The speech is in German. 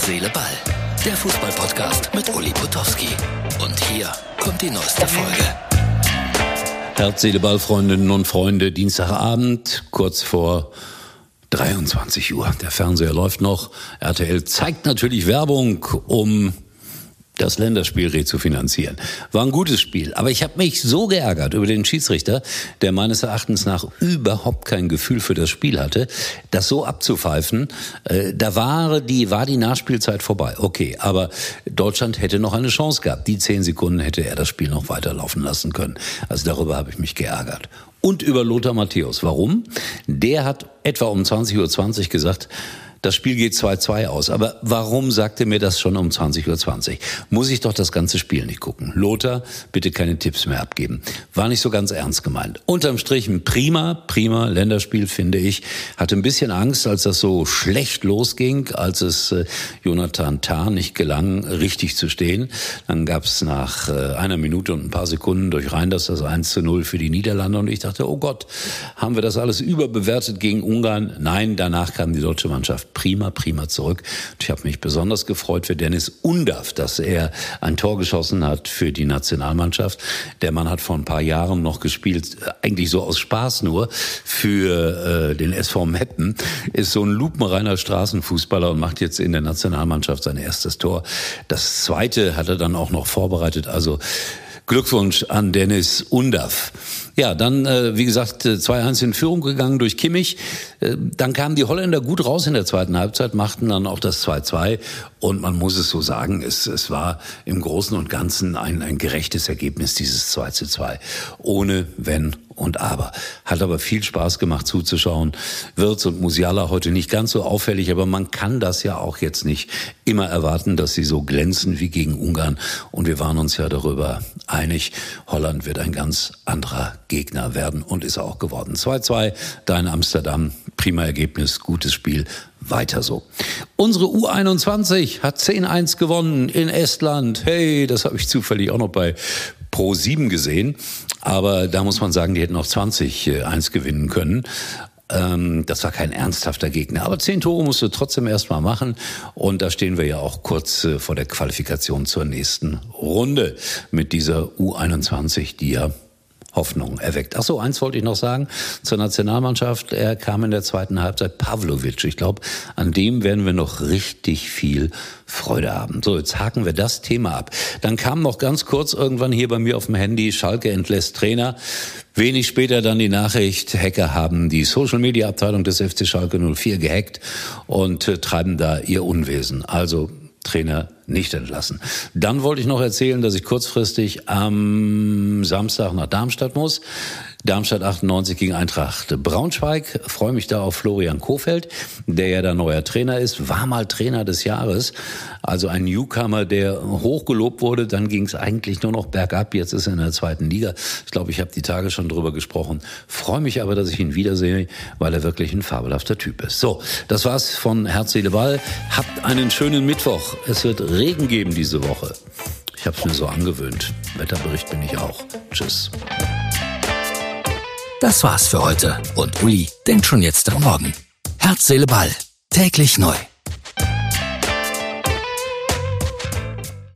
Seele, Ball. Der Fußball-Podcast mit Uli Potowski. Und hier kommt die neueste Folge. Herz, Seele, Ball, Freundinnen und Freunde. Dienstagabend, kurz vor 23 Uhr. Der Fernseher läuft noch. RTL zeigt natürlich Werbung, um das Länderspiel rezufinanzieren. War ein gutes Spiel. Aber ich habe mich so geärgert über den Schiedsrichter, der meines Erachtens nach überhaupt kein Gefühl für das Spiel hatte, das so abzupfeifen. Da war die Nachspielzeit vorbei. Okay, aber Deutschland hätte noch eine Chance gehabt. Die 10 Sekunden hätte er das Spiel noch weiterlaufen lassen können. Also darüber habe ich mich geärgert. Und über Lothar Matthäus. Warum? Der hat etwa um 20.20 Uhr gesagt, das Spiel geht 2-2 aus. Aber warum sagt er mir das schon um 20.20 Uhr? Muss ich doch das ganze Spiel nicht gucken. Lothar, bitte keine Tipps mehr abgeben. War nicht so ganz ernst gemeint. Unterm Strich ein prima Länderspiel, finde ich. Hatte ein bisschen Angst, als das so schlecht losging, als es Jonathan Tah nicht gelang, richtig zu stehen. Dann gab es nach einer Minute und ein paar Sekunden durch Reinders das 1-0 für die Niederlande. Und ich dachte, oh Gott, haben wir das alles überbewertet gegen Ungarn? Nein, danach kam die deutsche Mannschaft prima zurück. Ich habe mich besonders gefreut für Dennis Undav, dass er ein Tor geschossen hat für die Nationalmannschaft. Der Mann hat vor ein paar Jahren noch gespielt, eigentlich so aus Spaß nur, für den SV Meppen. Ist so ein lupenreiner Straßenfußballer und macht jetzt in der Nationalmannschaft sein erstes Tor. Das zweite hat er dann auch noch vorbereitet. Also Glückwunsch an Dennis Undav. Ja, dann, wie gesagt, 2-1 in Führung gegangen durch Kimmich. Dann kamen die Holländer gut raus in der zweiten Halbzeit, machten dann auch das 2-2. Und man muss es so sagen, es war im Großen und Ganzen ein gerechtes Ergebnis, dieses 2-2. Ohne Wenn und Aber. Hat aber viel Spaß gemacht zuzuschauen. Wirtz und Musiala heute nicht ganz so auffällig, aber man kann das ja auch jetzt nicht immer erwarten, dass sie so glänzen wie gegen Ungarn. Und wir waren uns ja darüber einig, Holland wird ein ganz anderer Gegner werden und ist auch geworden. 2-2, da in Amsterdam, prima Ergebnis, gutes Spiel, weiter so. Unsere U21 hat 10-1 gewonnen in Estland. Hey, das habe ich zufällig auch noch bei Pro7 gesehen. Aber da muss man sagen, die hätten auch 20-1 gewinnen können. Das war kein ernsthafter Gegner. Aber 10 Tore musst du trotzdem erstmal machen. Und da stehen wir ja auch kurz vor der Qualifikation zur nächsten Runde mit dieser U21, die ja Hoffnung erweckt. Ach so, eins wollte ich noch sagen zur Nationalmannschaft. Er kam in der zweiten Halbzeit, Pavlovic. Ich glaube, an dem werden wir noch richtig viel Freude haben. So, jetzt haken wir das Thema ab. Dann kam noch ganz kurz irgendwann hier bei mir auf dem Handy, Schalke entlässt Trainer. Wenig später dann die Nachricht, Hacker haben die Social-Media-Abteilung des FC Schalke 04 gehackt und treiben da ihr Unwesen. Also Trainer nicht entlassen. Dann wollte ich noch erzählen, dass ich kurzfristig am Samstag nach Darmstadt muss. Darmstadt 98 gegen Eintracht Braunschweig. Freue mich da auf Florian Kohfeldt, der ja da neuer Trainer ist, war mal Trainer des Jahres. Also ein Newcomer, der hochgelobt wurde. Dann ging es eigentlich nur noch bergab. Jetzt ist er in der zweiten Liga. Ich glaube, ich habe die Tage schon drüber gesprochen. Freue mich aber, dass ich ihn wiedersehe, weil er wirklich ein fabelhafter Typ ist. So, das war's von Herz, Seele, Ball. Habt einen schönen Mittwoch. Es wird Regen geben diese Woche. Ich habe es mir so angewöhnt. Wetterbericht bin ich auch. Tschüss. Das war's für heute. Und Uli denkt schon jetzt am Morgen. Herz, Seele, Ball. Täglich neu.